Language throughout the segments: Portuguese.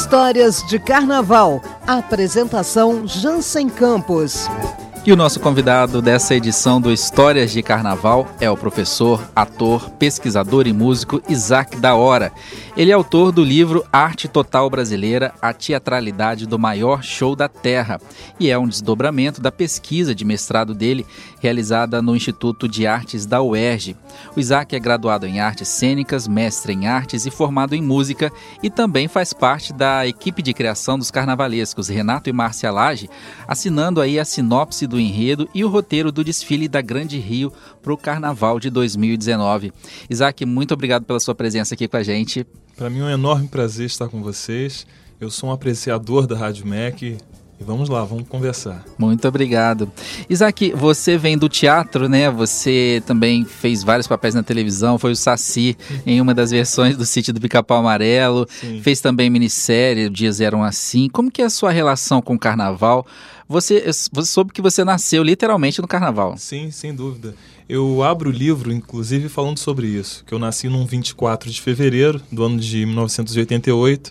Histórias de Carnaval. Apresentação Jansen Campos. E o nosso convidado dessa edição do Histórias de Carnaval é o professor, ator, pesquisador e músico Isaac da Hora. Ele é autor do livro Arte Total Brasileira, a teatralidade do maior show da Terra, e é um desdobramento da pesquisa de mestrado dele, realizada no Instituto de Artes da UERJ. O Isaac é graduado em artes cênicas, mestre em artes e formado em música, e também faz parte da equipe de criação dos carnavalescos Renato e Márcia Lage, assinando aí a sinopse do enredo e o roteiro do desfile da Grande Rio para o Carnaval de 2019. Isaac, muito obrigado pela sua presença aqui com a gente. Para mim é um enorme prazer estar com vocês. Eu sou um apreciador da Rádio MEC e vamos lá, vamos conversar. Muito obrigado. Isaac, você vem do teatro, né? Você também fez vários papéis na televisão, foi o Saci em uma das versões do Sítio do Pica-Pau Amarelo. Sim. Fez também minissérie, Dias Eram Assim. Como que é a sua relação com o Carnaval? Você soube que você nasceu literalmente no Carnaval. Sim, sem dúvida. Eu abro o livro, inclusive, falando sobre isso, que eu nasci num 24 de fevereiro do ano de 1988,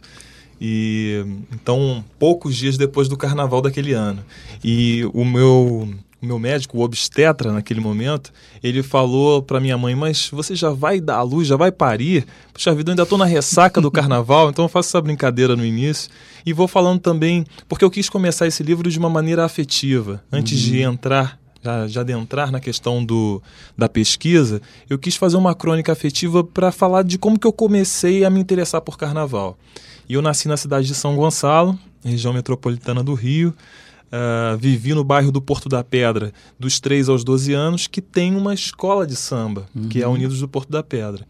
e então poucos dias depois do Carnaval daquele ano. E o meu médico, o obstetra naquele momento, ele falou para minha mãe: mas você já vai dar à luz, já vai parir? Puxa vida, eu ainda estou na ressaca do Carnaval, então eu faço essa brincadeira no início. E vou falando também, porque eu quis começar esse livro de uma maneira afetiva, antes de entrar, já adentrar na questão da pesquisa, eu quis fazer uma crônica afetiva para falar de como que eu comecei a me interessar por Carnaval. E eu nasci na cidade de São Gonçalo, região metropolitana do Rio. Vivi no bairro do Porto da Pedra dos 3 aos 12 anos, que tem uma escola de samba, que é a Unidos do Porto da Pedra.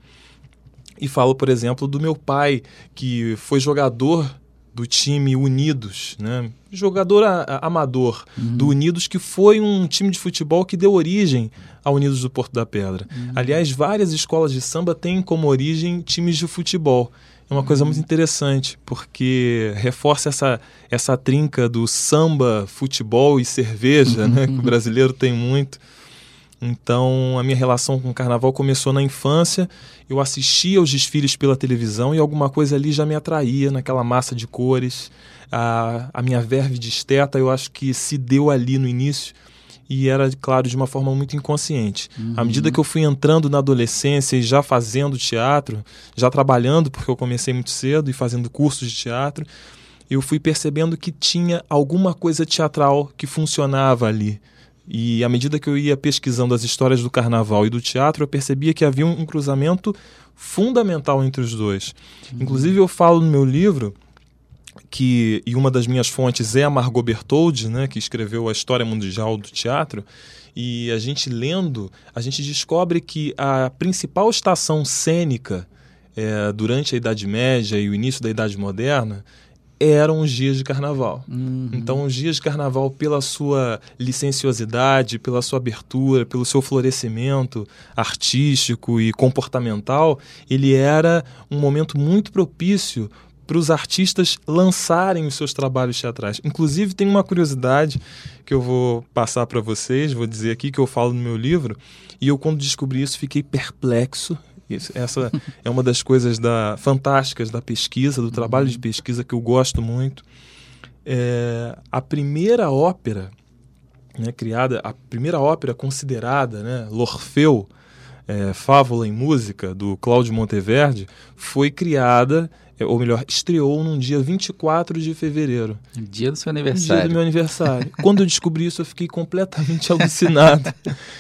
E falo, por exemplo, do meu pai, que foi jogador do time Unidos, né? Jogador amador do Unidos, que foi um time de futebol que deu origem ao Unidos do Porto da Pedra. Aliás, várias escolas de samba têm como origem times de futebol. É uma coisa muito interessante, porque reforça essa trinca do samba, futebol e cerveja, né, que o brasileiro tem muito. Então, a minha relação com o Carnaval começou na infância. Eu assistia aos desfiles pela televisão e alguma coisa ali já me atraía, naquela massa de cores. A minha verve de esteta, eu acho que se deu ali no início. E era, claro, de uma forma muito inconsciente. À medida que eu fui entrando na adolescência e já fazendo teatro, já trabalhando, porque eu comecei muito cedo e fazendo cursos de teatro, eu fui percebendo que tinha alguma coisa teatral que funcionava ali. E à medida que eu ia pesquisando as histórias do Carnaval e do teatro, eu percebia que havia um cruzamento fundamental entre os dois. Inclusive, eu falo no meu livro e uma das minhas fontes é a Margot Bertoldi, né, que escreveu a História Mundial do Teatro, e a gente lendo, a gente descobre que a principal estação cênica durante a Idade Média e o início da Idade Moderna eram os dias de Carnaval. Então, os dias de Carnaval, pela sua licenciosidade, pela sua abertura, pelo seu florescimento artístico e comportamental, ele era um momento muito propício para os artistas lançarem os seus trabalhos teatrais. Inclusive, tem uma curiosidade que eu vou passar para vocês, vou dizer aqui, que eu falo no meu livro, e eu, quando descobri isso, fiquei perplexo. Essa é uma das coisas fantásticas da pesquisa, do trabalho de pesquisa, que eu gosto muito. A primeira ópera, né, criada, a primeira ópera considerada, né, L'Orfeu, Fábula em Música, do Cláudio Monteverdi, foi criada, ou melhor, estreou num dia 24 de fevereiro. Dia do seu aniversário. Dia do meu aniversário. Quando eu descobri isso, eu fiquei completamente alucinado.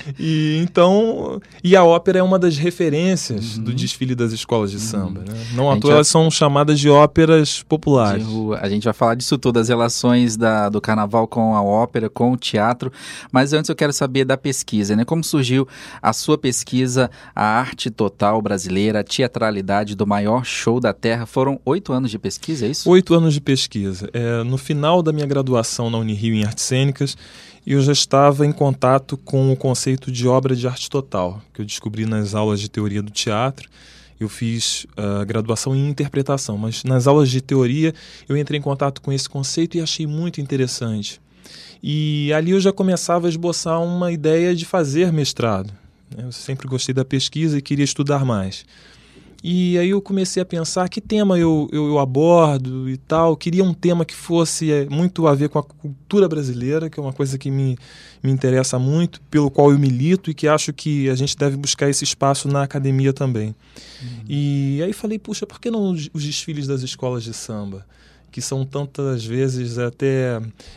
E a ópera é uma das referências do desfile das escolas de samba. Né? Não à toa elas são chamadas de óperas populares. A gente vai falar disso tudo, as relações do Carnaval com a ópera, com o teatro. Mas antes eu quero saber da pesquisa, né? Como surgiu a sua pesquisa, a arte total brasileira, a teatralidade do maior show da Terra? Foram 8 anos de pesquisa, é isso? 8 anos de pesquisa. No final da minha graduação na Unirio em Artes Cênicas, eu já estava em contato com o conceito de obra de arte total, que eu descobri nas aulas de teoria do teatro. Eu fiz graduação em interpretação, mas nas aulas de teoria eu entrei em contato com esse conceito e achei muito interessante. E ali eu já começava a esboçar uma ideia de fazer mestrado. Eu sempre gostei da pesquisa e queria estudar mais. E aí eu comecei a pensar que tema eu abordo e tal. Queria um tema que fosse muito a ver com a cultura brasileira, que é uma coisa que me interessa muito, pelo qual eu milito e que acho que a gente deve buscar esse espaço na academia também. E aí falei, puxa, por que não os desfiles das escolas de samba? Que são tantas vezes até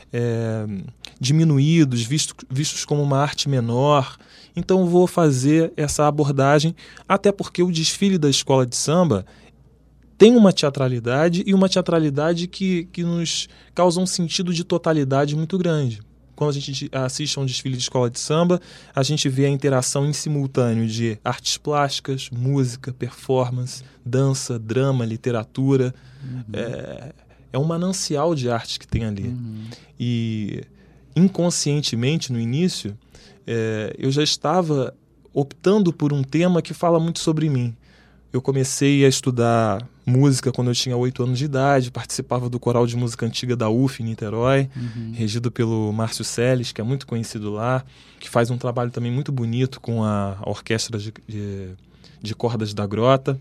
diminuídos, vistos como uma arte menor. Então vou fazer essa abordagem, até porque o desfile da escola de samba tem uma teatralidade e uma teatralidade que nos causa um sentido de totalidade muito grande. Quando a gente assiste a um desfile de escola de samba, a gente vê a interação em simultâneo de artes plásticas, música, performance, dança, drama, literatura. É um manancial de arte que tem ali. E inconscientemente, no início, eu já estava optando por um tema que fala muito sobre mim. Eu comecei a estudar música quando eu tinha 8 anos de idade, participava do coral de música antiga da UF em Niterói, regido pelo Márcio Seles, que é muito conhecido lá, que faz um trabalho também muito bonito com a orquestra de cordas da Grota.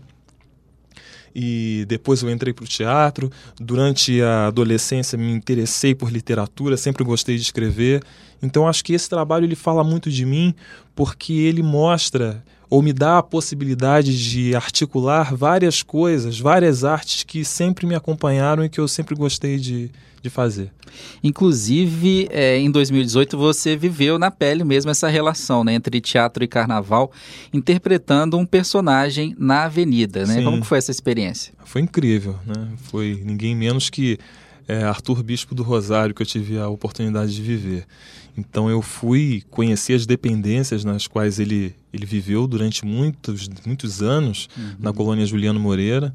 E depois eu entrei para o teatro. Durante a adolescência me interessei por literatura, sempre gostei de escrever. Então acho que esse trabalho ele fala muito de mim, porque ele mostra ou me dá a possibilidade de articular várias coisas, várias artes que sempre me acompanharam e que eu sempre gostei de fazer. Inclusive, em 2018 você viveu na pele mesmo essa relação, né, entre teatro e carnaval, interpretando um personagem na avenida, né? Sim. Como que foi essa experiência? Foi incrível, né? Foi ninguém menos que Arthur Bispo do Rosário que eu tive a oportunidade de viver. Então eu fui conhecer as dependências nas quais ele viveu durante muitos anos, na colônia Juliano Moreira.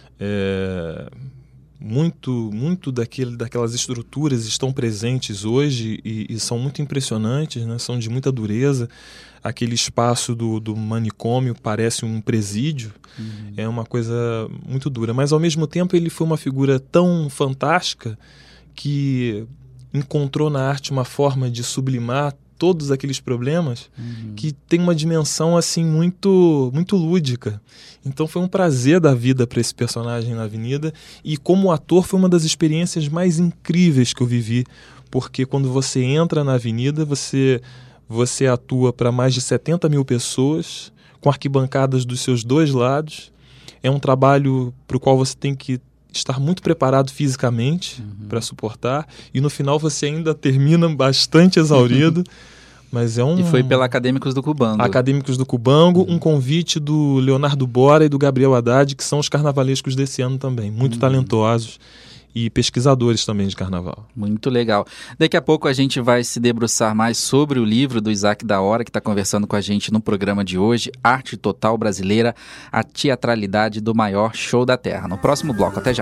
Muito daquelas estruturas estão presentes hoje e são muito impressionantes, né? São de muita dureza. Aquele espaço do manicômio parece um presídio. É uma coisa muito dura, mas ao mesmo tempo ele foi uma figura tão fantástica que encontrou na arte uma forma de sublimar todos aqueles problemas que tem uma dimensão assim muito, muito lúdica. Então foi um prazer da vida para esse personagem na Avenida, e como ator foi uma das experiências mais incríveis que eu vivi, porque quando você entra na Avenida, você atua para mais de 70 mil pessoas, com arquibancadas dos seus dois lados. É um trabalho para o qual você tem que estar muito preparado fisicamente para suportar, e no final você ainda termina bastante exaurido. Mas E foi pela Acadêmicos do Cubango. Acadêmicos do Cubango, um convite do Leonardo Bora e do Gabriel Haddad, que são os carnavalescos desse ano também, muito talentosos e pesquisadores também de carnaval. Muito legal. Daqui a pouco a gente vai se debruçar mais sobre o livro do Isaac da Hora, que está conversando com a gente no programa de hoje, Arte Total Brasileira, a teatralidade do maior show da Terra. No próximo bloco, até já.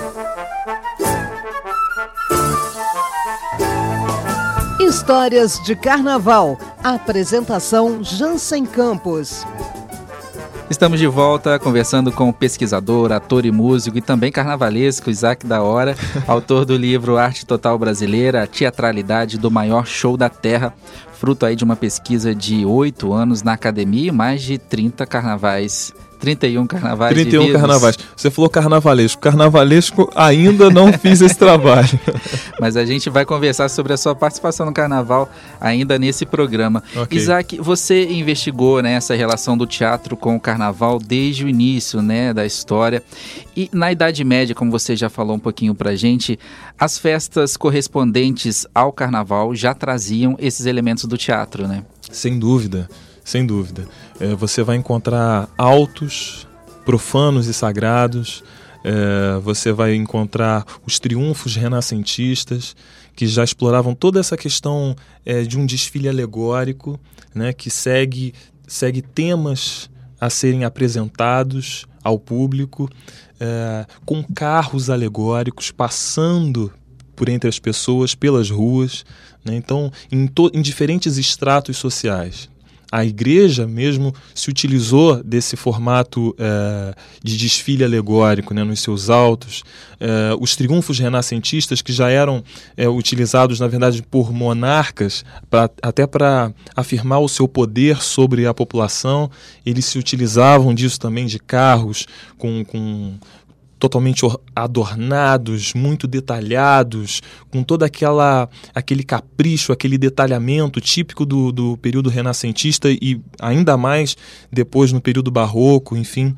Histórias de Carnaval. Apresentação Jansen Campos. Estamos de volta conversando com o pesquisador, ator e músico e também carnavalesco Isaac da Hora, autor do livro Arte Total Brasileira, a teatralidade do maior show da Terra, fruto aí de uma pesquisa de 8 anos na academia e mais de 30 carnavais. 31 carnavais 31 vividos. carnavais. Você falou carnavalesco. Carnavalesco ainda não fiz esse trabalho. Mas a gente vai conversar sobre a sua participação no carnaval ainda nesse programa. Okay. Isaac, você investigou, né, essa relação do teatro com o carnaval desde o início, né, da história. E na Idade Média, como você já falou um pouquinho pra gente, as festas correspondentes ao carnaval já traziam esses elementos do teatro, né? Sem dúvida. Sem dúvida. Você vai encontrar autos profanos e sagrados, você vai encontrar os triunfos renascentistas, que já exploravam toda essa questão de um desfile alegórico, né, que segue temas a serem apresentados ao público, com carros alegóricos passando por entre as pessoas, pelas ruas, né, então em diferentes estratos sociais. A igreja mesmo se utilizou desse formato de desfile alegórico, né, nos seus autos. Os triunfos renascentistas, que já eram utilizados, na verdade, por monarcas, até para afirmar o seu poder sobre a população, eles se utilizavam disso também, de carros com totalmente adornados, muito detalhados, com todo aquele capricho, aquele detalhamento típico do período renascentista e ainda mais depois no período barroco, enfim,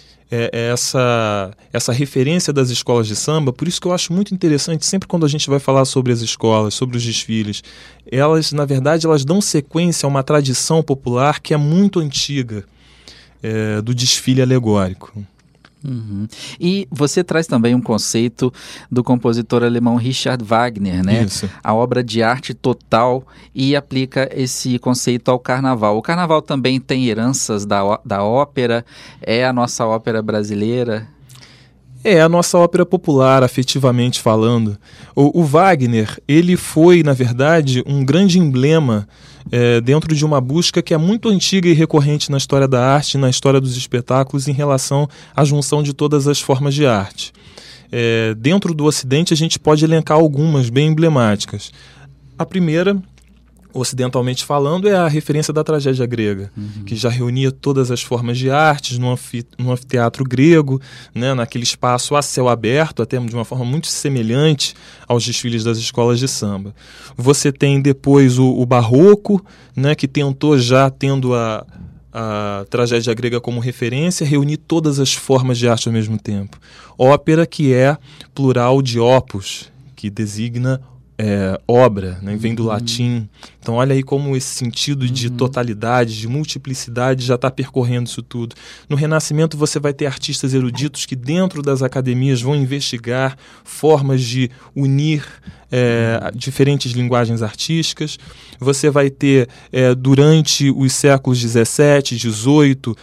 essa referência das escolas de samba. Por isso que eu acho muito interessante, sempre quando a gente vai falar sobre as escolas, sobre os desfiles, elas, na verdade, elas dão sequência a uma tradição popular que é muito antiga, do desfile alegórico. Uhum. E você traz também um conceito do compositor alemão Richard Wagner, né? Isso. A obra de arte total, e aplica esse conceito ao carnaval. O carnaval também tem heranças da ópera, é a nossa ópera brasileira? É a nossa ópera popular, afetivamente falando. O Wagner, ele foi, na verdade, um grande emblema dentro de uma busca que é muito antiga e recorrente na história da arte, na história dos espetáculos, em relação à junção de todas as formas de arte. Dentro do Ocidente, a gente pode elencar algumas bem emblemáticas. A primeira, ocidentalmente falando, é a referência da tragédia grega, que já reunia todas as formas de artes no anfiteatro grego, né, naquele espaço a céu aberto, até de uma forma muito semelhante aos desfiles das escolas de samba. Você tem depois o barroco, né, que tentou, já tendo a tragédia grega como referência, reunir todas as formas de arte ao mesmo tempo. Ópera, que é plural de opus, que designa obra, né? Vem do latim. Então olha aí como esse sentido de totalidade, de multiplicidade já está percorrendo isso tudo. No Renascimento você vai ter artistas eruditos que dentro das academias vão investigar formas de unir diferentes linguagens artísticas. Você vai ter, durante os séculos 17, 18,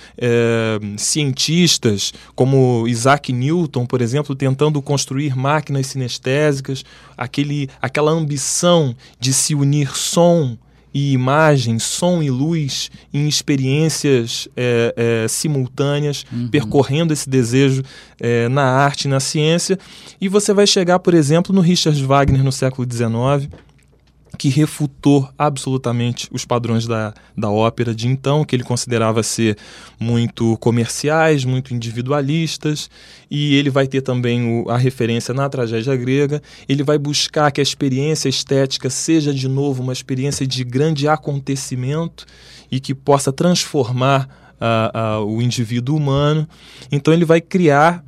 cientistas como Isaac Newton, por exemplo, tentando construir máquinas sinestésicas, aquela ambição de se unir som e imagem, som e luz em experiências simultâneas, percorrendo esse desejo na arte e na ciência. E você vai chegar, por exemplo, no Richard Wagner no século XIX, que refutou absolutamente os padrões da ópera de então, que ele considerava ser muito comerciais, muito individualistas, e ele vai ter também a referência na tragédia grega. Ele vai buscar que a experiência estética seja, de novo, uma experiência de grande acontecimento e que possa transformar o indivíduo humano. Então ele vai criar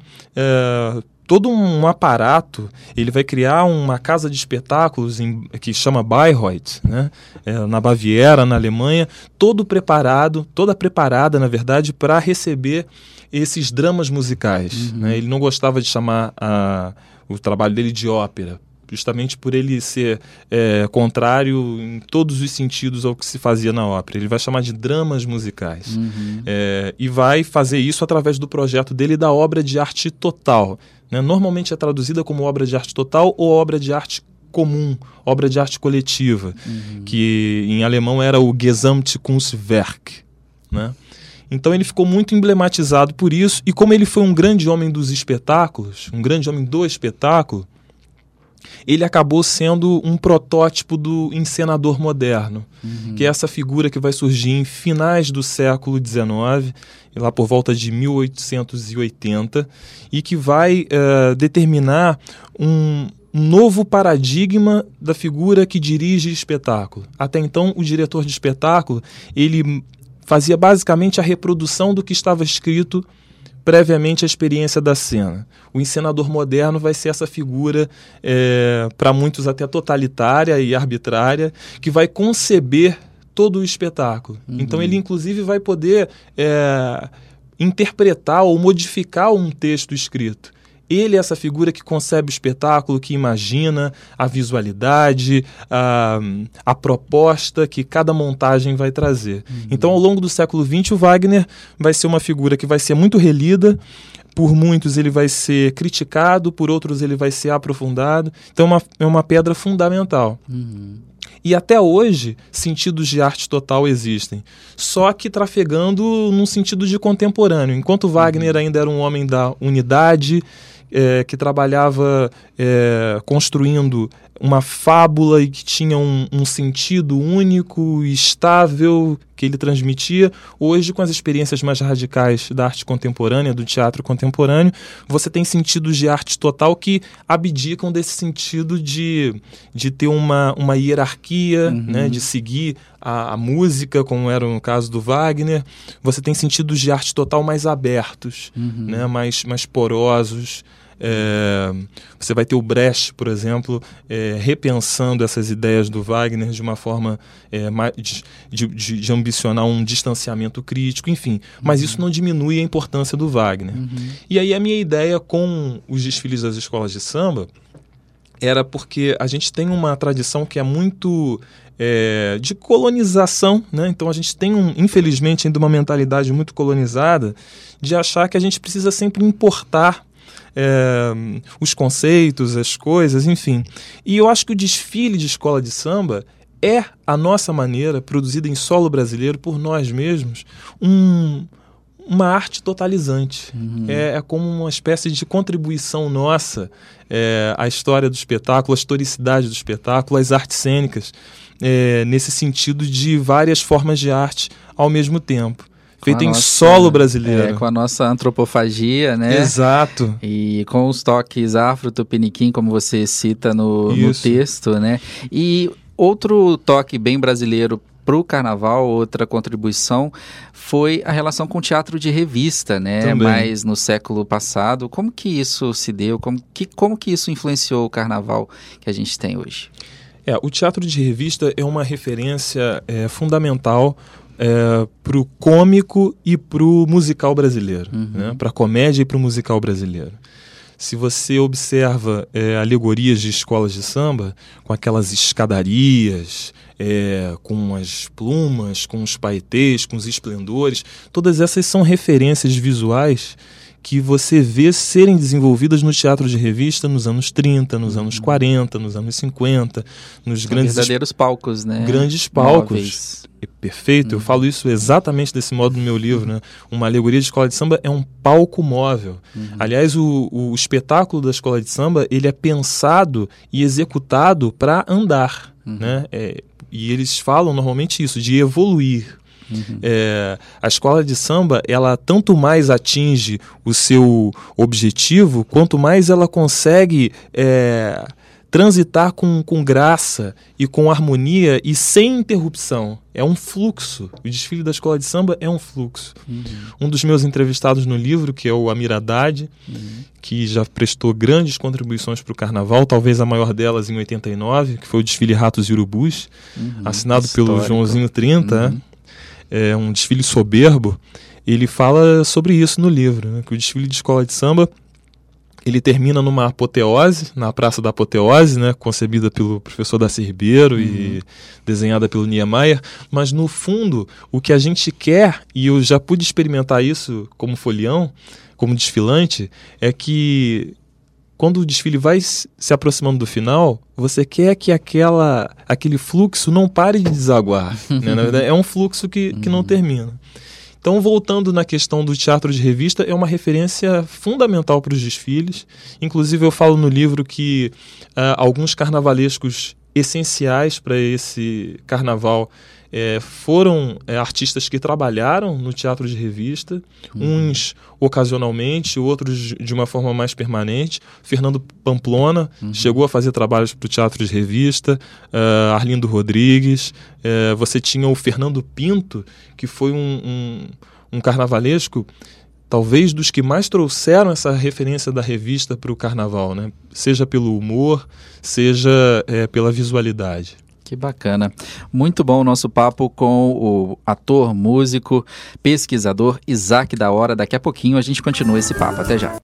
todo um aparato, ele vai criar uma casa de espetáculos que chama Bayreuth, né? Na Baviera, na Alemanha, toda preparada, na verdade, para receber esses dramas musicais. Né? Ele não gostava de chamar o trabalho dele de ópera, justamente por ele ser contrário em todos os sentidos ao que se fazia na ópera. Ele vai chamar de dramas musicais. E vai fazer isso através do projeto dele da obra de arte total. Né? Normalmente é traduzida como obra de arte total ou obra de arte comum, obra de arte coletiva, que em alemão era o Gesamtkunstwerk. Né? Então ele ficou muito emblematizado por isso, e como ele foi um grande homem dos espetáculos, um grande homem do espetáculo, ele acabou sendo um protótipo do encenador moderno, que é essa figura que vai surgir em finais do século XIX, lá por volta de 1880, e que vai determinar um novo paradigma da figura que dirige espetáculo. Até então, o diretor de espetáculo, ele fazia basicamente a reprodução do que estava escrito previamente à experiência da cena. O encenador moderno vai ser essa figura, para muitos até totalitária e arbitrária, que vai conceber todo o espetáculo. Então ele inclusive vai poder interpretar ou modificar um texto escrito. Ele é essa figura que concebe o espetáculo, que imagina a visualidade, a proposta que cada montagem vai trazer. Então, ao longo do século XX, o Wagner vai ser uma figura que vai ser muito relida por muitos ele vai ser criticado, por outros ele vai ser aprofundado. Então é uma pedra fundamental. E até hoje, sentidos de arte total existem, só que trafegando num sentido de contemporâneo. Enquanto Wagner ainda era um homem da unidade, que trabalhava construindo uma fábula e que tinha um sentido único e estável que ele transmitia. Hoje, com as experiências mais radicais da arte contemporânea, do teatro contemporâneo, você tem sentidos de arte total que abdicam desse sentido de ter uma hierarquia, né, de seguir a música, como era no caso do Wagner. Você tem sentidos de arte total mais abertos, né, mais porosos. Você vai ter o Brecht, por exemplo, repensando essas ideias do Wagner de uma forma de ambicionar um distanciamento crítico, enfim. Mas isso não diminui a importância do Wagner. E aí a minha ideia com os desfiles das escolas de samba era porque a gente tem uma tradição que é muito de colonização, né? Então a gente tem, infelizmente, ainda uma mentalidade muito colonizada de achar que a gente precisa sempre importar os conceitos, as coisas, enfim. E eu acho que o desfile de escola de samba é a nossa maneira, produzida em solo brasileiro por nós mesmos, uma arte totalizante. É como uma espécie de contribuição nossa à história do espetáculo, à historicidade do espetáculo, às artes cênicas, nesse sentido de várias formas de arte ao mesmo tempo. Feita em solo brasileiro. Com a nossa antropofagia, né? Exato. E com os toques afro-tupiniquim, como você cita no texto, né? E outro toque bem brasileiro para o carnaval, outra contribuição, foi a relação com o teatro de revista, né? Também. Mas no século passado, como que isso se deu? Como que isso influenciou o carnaval que a gente tem hoje? O teatro de revista é uma referência fundamental para o cômico e para o musical brasileiro, né? Para a comédia e para o musical brasileiro. Se você observa alegorias de escolas de samba, com aquelas escadarias, com as plumas, com os paetês, com os esplendores, todas essas são referências visuais que você vê serem desenvolvidas no teatro de revista nos anos 30, nos anos 40, nos anos 50, nos grandes verdadeiros palcos, né? Grandes palcos. Móveis. Perfeito, eu falo isso exatamente desse modo no meu livro, né? Uma alegoria de escola de samba é um palco móvel. Aliás, o espetáculo da escola de samba, ele é pensado e executado para andar, né? E eles falam normalmente isso, de evoluir. A escola de samba, ela tanto mais atinge o seu objetivo, quanto mais ela consegue transitar com graça e com harmonia e sem interrupção. É um fluxo. O desfile da escola de samba é um fluxo. Um dos meus entrevistados no livro, que é o Amir Haddad, que já prestou grandes contribuições para o carnaval, talvez a maior delas em 89, que foi o desfile Ratos e Urubus, assinado pelo Joãozinho 30, é um desfile soberbo. Ele fala sobre isso no livro, né? Que o desfile de escola de samba, ele termina numa apoteose, na Praça da Apoteose, né? Concebida pelo professor Darcy Ribeiro e desenhada pelo Niemeyer, mas no fundo o que a gente quer, e eu já pude experimentar isso como folião, como desfilante, é que quando o desfile vai se aproximando do final, você quer que aquele fluxo não pare de desaguar. Né? Na verdade, é um fluxo que não termina. Então, voltando na questão do teatro de revista, é uma referência fundamental para os desfiles. Inclusive, eu falo no livro que alguns carnavalescos essenciais para esse carnaval foram artistas que trabalharam no teatro de revista, uns ocasionalmente, outros de uma forma mais permanente. Fernando Pamplona chegou a fazer trabalhos para o teatro de revista, Arlindo Rodrigues, você tinha o Fernando Pinto, que foi um carnavalesco, talvez dos que mais trouxeram essa referência da revista para o carnaval, né? Seja pelo humor, seja pela visualidade. Que bacana. Muito bom o nosso papo com o ator, músico, pesquisador Isaac da Hora. Daqui a pouquinho a gente continua esse papo. Até já.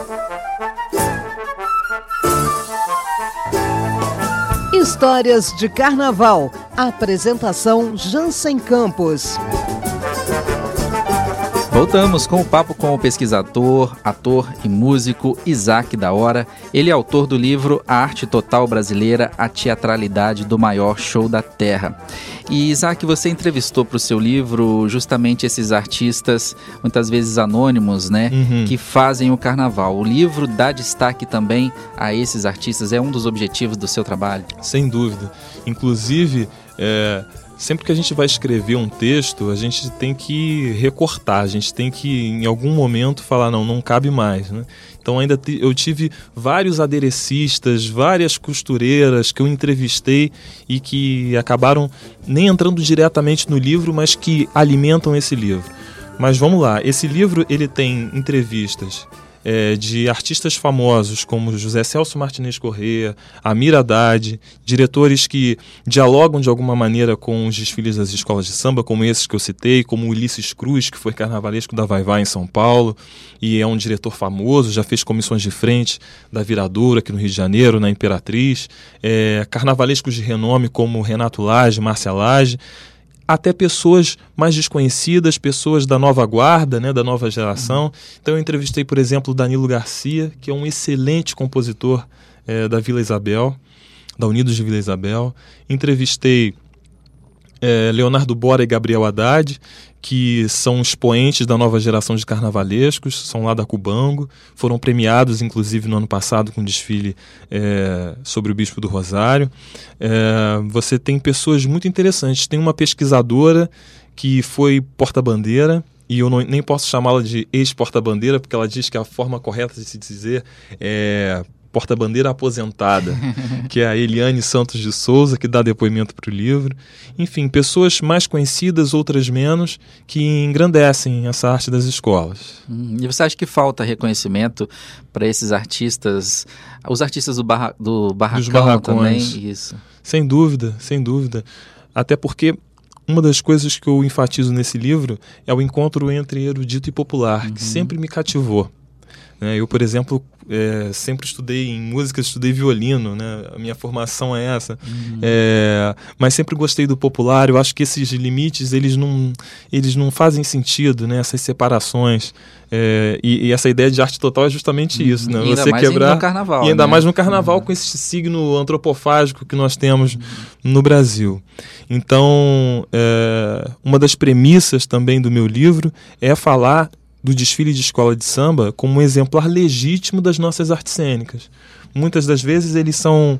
Histórias de Carnaval. Apresentação Jansen Campos. Voltamos com o papo com o pesquisador, ator e músico Isaac da Hora. Ele é autor do livro A Arte Total Brasileira, a Teatralidade do Maior Show da Terra. E Isaac, você entrevistou para o seu livro justamente esses artistas, muitas vezes anônimos, né, que fazem o carnaval. O livro dá destaque também a esses artistas, é um dos objetivos do seu trabalho? Sem dúvida. Inclusive, sempre que a gente vai escrever um texto, a gente tem que recortar, a gente tem que, em algum momento, falar, não cabe mais, né? Então eu tive vários aderecistas, várias costureiras que eu entrevistei e que acabaram nem entrando diretamente no livro, mas que alimentam esse livro. Mas vamos lá, esse livro ele tem entrevistas de artistas famosos como José Celso Martinez Corrêa, Amir Haddad, diretores que dialogam de alguma maneira com os desfiles das escolas de samba, como esses que eu citei, como Ulisses Cruz, que foi carnavalesco da Vai-Vai em São Paulo, e é um diretor famoso, já fez comissões de frente da Viradouro aqui no Rio de Janeiro, na Imperatriz, carnavalescos de renome como Renato Lage, Márcia Lage, até pessoas mais desconhecidas, pessoas da nova guarda, né, da nova geração. Então eu entrevistei, por exemplo, Danilo Garcia, que é um excelente compositor da Vila Isabel, da Unidos de Vila Isabel. Entrevistei Leonardo Bora e Gabriel Haddad, que são expoentes da nova geração de carnavalescos, são lá da Cubango, foram premiados inclusive no ano passado com um desfile sobre o Bispo do Rosário. Você tem pessoas muito interessantes, tem uma pesquisadora que foi porta-bandeira, e eu nem posso chamá-la de ex-porta-bandeira, porque ela diz que a forma correta de se dizer é porta-bandeira aposentada, que é a Eliane Santos de Souza, que dá depoimento para o livro. Enfim, pessoas mais conhecidas, outras menos, que engrandecem essa arte das escolas. E você acha que falta reconhecimento para esses artistas, os artistas do Barracão também? Isso. Sem dúvida, sem dúvida. Até porque uma das coisas que eu enfatizo nesse livro é o encontro entre erudito e popular, que sempre me cativou. Eu, por exemplo, sempre estudei em música, estudei violino, né? A minha formação é essa. Mas sempre gostei do popular. Eu acho que esses limites, eles não fazem sentido, né? Essas separações. E essa ideia de arte total é justamente isso, né? E ainda você mais quebrar no carnaval, e ainda né? mais no carnaval, com esse signo antropofágico que nós temos no Brasil. Então, uma das premissas também do meu livro é falar do desfile de escola de samba como um exemplar legítimo das nossas artes cênicas. Muitas das vezes eles são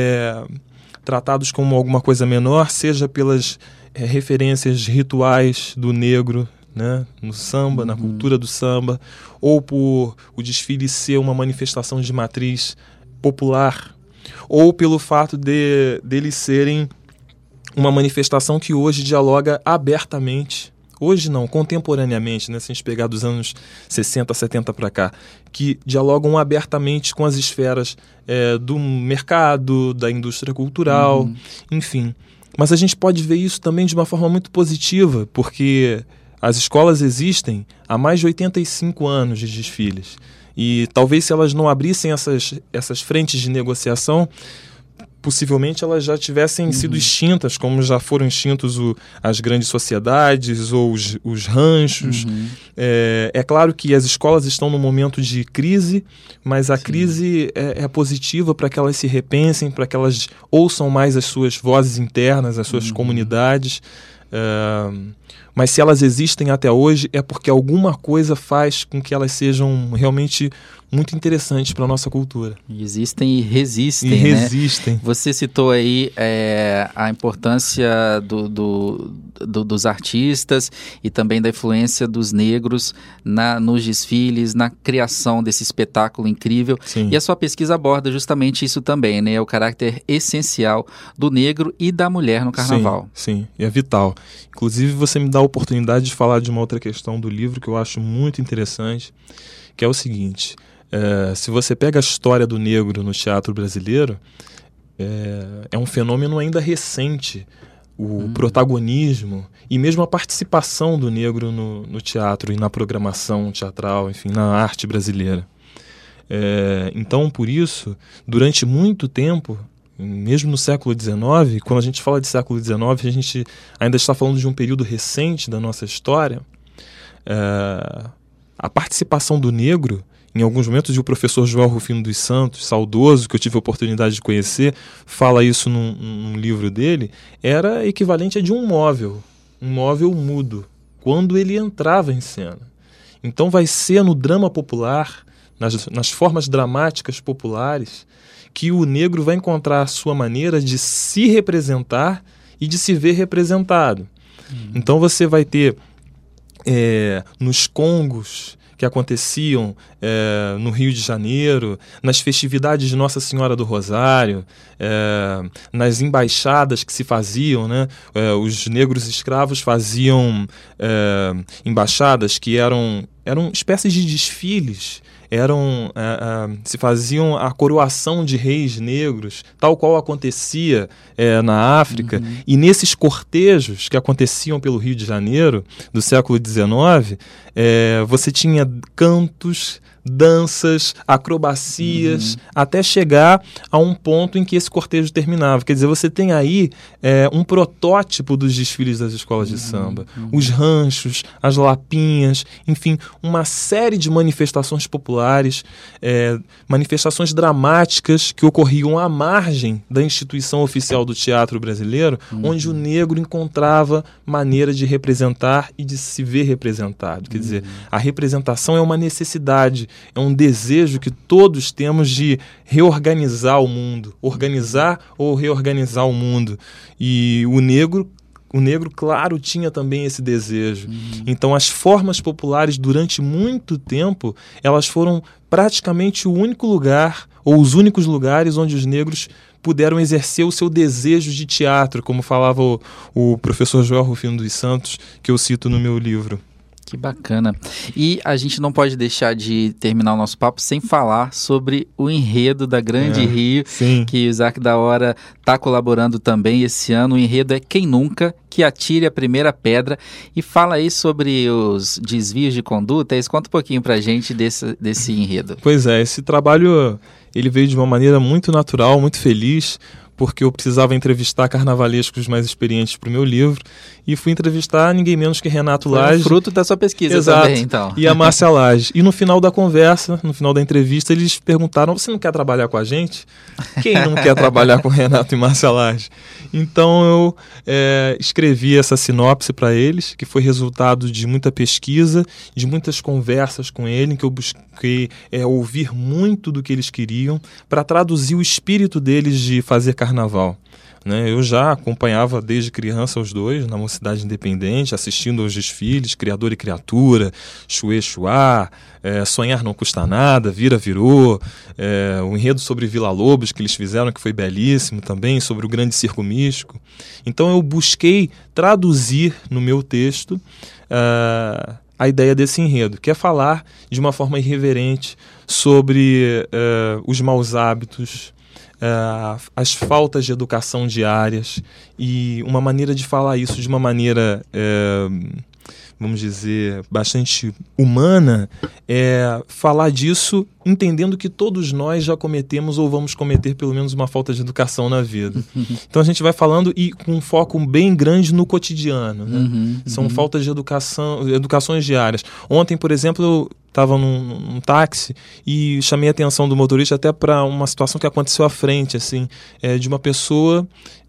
tratados como alguma coisa menor, seja pelas referências rituais do negro, né, no samba, na cultura do samba, ou por o desfile ser uma manifestação de matriz popular, ou pelo fato deles serem uma manifestação que hoje dialoga abertamente. Hoje não, contemporaneamente, né, se a gente pegar dos anos 60, 70 para cá, que dialogam abertamente com as esferas do mercado, da indústria cultural, enfim. Mas a gente pode ver isso também de uma forma muito positiva, porque as escolas existem há mais de 85 anos de desfiles. E talvez se elas não abrissem essas frentes de negociação, possivelmente elas já tivessem sido extintas, como já foram extintos as grandes sociedades ou os ranchos. É claro que as escolas estão num momento de crise, mas a crise é positiva para que elas se repensem, para que elas ouçam mais as suas vozes internas, as suas comunidades. Mas se elas existem até hoje é porque alguma coisa faz com que elas sejam realmente muito interessantes para a nossa cultura. Existem e resistem, e resistem. Né? Você citou aí a importância dos artistas e também da influência dos negros nos desfiles, na criação desse espetáculo incrível. Sim. E a sua pesquisa aborda justamente isso também, né? O caráter essencial do negro e da mulher no carnaval. Sim, é vital. Inclusive, você me dá a oportunidade de falar de uma outra questão do livro que eu acho muito interessante, que é o seguinte: se você pega a história do negro no teatro brasileiro, é um fenômeno ainda recente, o protagonismo e mesmo a participação do negro no teatro e na programação teatral, enfim, na arte brasileira. Então, por isso, durante muito tempo, mesmo no século XIX, quando a gente fala de século XIX, a gente ainda está falando de um período recente da nossa história, a participação do negro, em alguns momentos, e o professor João Rufino dos Santos, saudoso, que eu tive a oportunidade de conhecer, fala isso num livro dele, era equivalente a de um móvel mudo, quando ele entrava em cena. Então vai ser no drama popular, nas formas dramáticas populares, que o negro vai encontrar a sua maneira de se representar e de se ver representado. Então você vai ter nos congos que aconteciam no Rio de Janeiro, nas festividades de Nossa Senhora do Rosário, nas embaixadas que se faziam, né? Os negros escravos faziam embaixadas que eram espécies de desfiles, se faziam a coroação de reis negros, tal qual acontecia na África. E nesses cortejos que aconteciam pelo Rio de Janeiro do século XIX, você tinha cantos, danças, acrobacias, até chegar a um ponto em que esse cortejo terminava. Quer dizer, você tem aí um protótipo dos desfiles das escolas de samba. Os ranchos, as lapinhas, enfim, uma série de manifestações populares, manifestações dramáticas que ocorriam à margem da instituição oficial do teatro brasileiro, onde o negro encontrava maneira de representar e de se ver representado. Quer dizer, a representação é uma necessidade, é um desejo que todos temos de reorganizar o mundo, organizar ou reorganizar o mundo. E o negro, claro, tinha também esse desejo. Então, as formas populares, durante muito tempo, elas foram praticamente o único lugar, ou os únicos lugares onde os negros puderam exercer o seu desejo de teatro, como falava o professor João Rufino dos Santos, que eu cito no meu livro. Que bacana. E a gente não pode deixar de terminar o nosso papo sem falar sobre o enredo da Grande Rio, que o Isaac da Hora está colaborando também esse ano. O enredo é Quem Nunca, que atire a primeira pedra, e fala aí sobre os desvios de conduta. Conta um pouquinho pra gente desse enredo. Pois é, esse trabalho ele veio de uma maneira muito natural, muito feliz, porque eu precisava entrevistar carnavalescos mais experientes para o meu livro, e fui entrevistar ninguém menos que Renato Lage. Fruto da sua pesquisa. Exato, também, então. E a Márcia Lage. E no final da conversa, no final da entrevista, eles perguntaram: você não quer trabalhar com a gente? Quem não quer trabalhar com Renato e Márcia Lage? Então eu escrevi essa sinopse para eles, que foi resultado de muita pesquisa, de muitas conversas com eles, em que eu busquei ouvir muito do que eles queriam, para traduzir o espírito deles de fazer carnaval. Eu já acompanhava desde criança os dois na Mocidade Independente, assistindo aos desfiles Criador e Criatura, Chuê Chuá, Sonhar Não Custa Nada, Vira Virou, o enredo sobre Vila Lobos que eles fizeram, que foi belíssimo também, sobre o Grande Circo Místico. Então eu busquei traduzir no meu texto a ideia desse enredo, que é falar de uma forma irreverente sobre os maus hábitos, as faltas de educação diárias, e uma maneira de falar isso de uma maneira, vamos dizer, bastante humana, é falar disso entendendo que todos nós já cometemos ou vamos cometer pelo menos uma falta de educação na vida. Então a gente vai falando e com um foco bem grande no cotidiano, né? São faltas de educações diárias. Ontem, por exemplo, eu estava num táxi e chamei a atenção do motorista até para uma situação que aconteceu à frente, assim, de uma pessoa,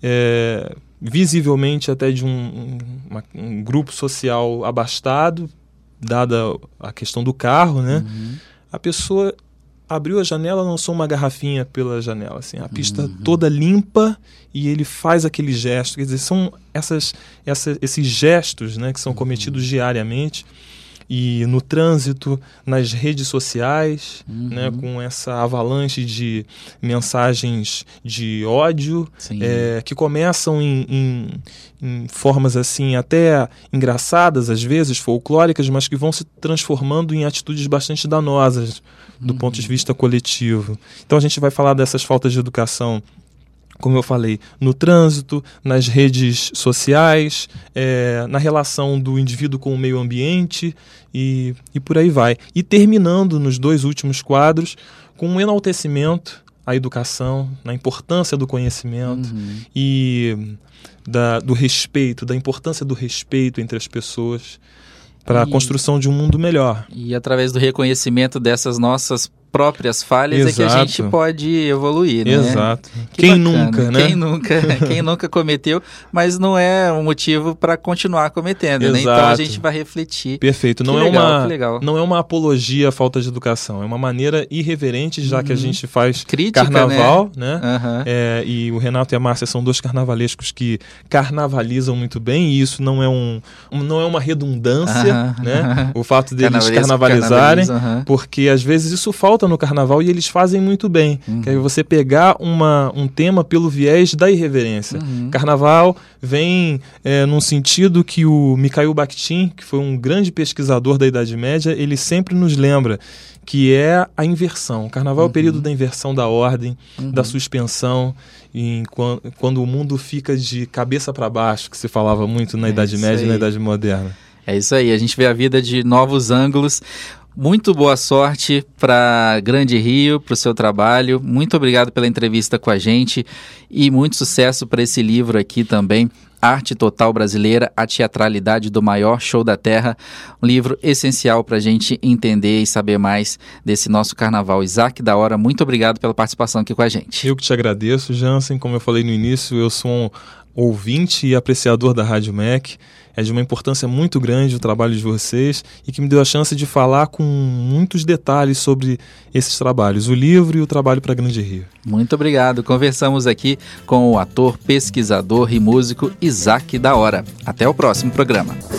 visivelmente até de um grupo social abastado, dada a questão do carro, né? A pessoa abriu a janela, lançou uma garrafinha pela janela, assim, a pista toda limpa, e ele faz aquele gesto. Quer dizer, são esses gestos, né, que são cometidos diariamente, e no trânsito, nas redes sociais, né, com essa avalanche de mensagens de ódio, que começam em formas assim até engraçadas, às vezes folclóricas, mas que vão se transformando em atitudes bastante danosas do ponto de vista coletivo. Então a gente vai falar dessas faltas de educação, como eu falei, no trânsito, nas redes sociais, na relação do indivíduo com o meio ambiente, e por aí vai. E terminando nos dois últimos quadros com um enaltecimento à educação, na importância do conhecimento e do respeito, da importância do respeito entre as pessoas. para a construção de um mundo melhor. E através do reconhecimento dessas nossas próprias falhas é que a gente pode evoluir, né? Exato. Quem nunca, né? Quem nunca cometeu, mas não é um motivo para continuar cometendo, né? Então a gente vai refletir. Perfeito. Não é uma apologia à falta de educação, é uma maneira irreverente, já que a gente faz crítica, carnaval, né? E o Renato e a Márcia são dois carnavalescos que carnavalizam muito bem, e isso não é uma redundância, né? O fato deles carnavalizarem, porque às vezes isso falta no carnaval e eles fazem muito bem. Que é você pegar um tema pelo viés da irreverência. Carnaval vem num sentido que o Mikhail Bakhtin, que foi um grande pesquisador da Idade Média, ele sempre nos lembra que é a inversão. O carnaval é o período da inversão da ordem, da suspensão, quando o mundo fica de cabeça para baixo, que se falava muito na Idade Média e na Idade Moderna. É isso aí, a gente vê a vida de novos ângulos. Muito boa sorte para Grande Rio, para o seu trabalho. Muito obrigado pela entrevista com a gente e muito sucesso para esse livro aqui também, Arte Total Brasileira, a teatralidade do maior show da Terra. Um livro essencial para a gente entender e saber mais desse nosso carnaval. Isaac da Hora, muito obrigado pela participação aqui com a gente. Eu que te agradeço, Jansen. Como eu falei no início, eu sou um ouvinte e apreciador da Rádio MEC. É de uma importância muito grande o trabalho de vocês e que me deu a chance de falar com muitos detalhes sobre esses trabalhos, o livro e o trabalho para Grande Rio. Muito obrigado. Conversamos aqui com o ator, pesquisador e músico Isaac da Hora. Até o próximo programa.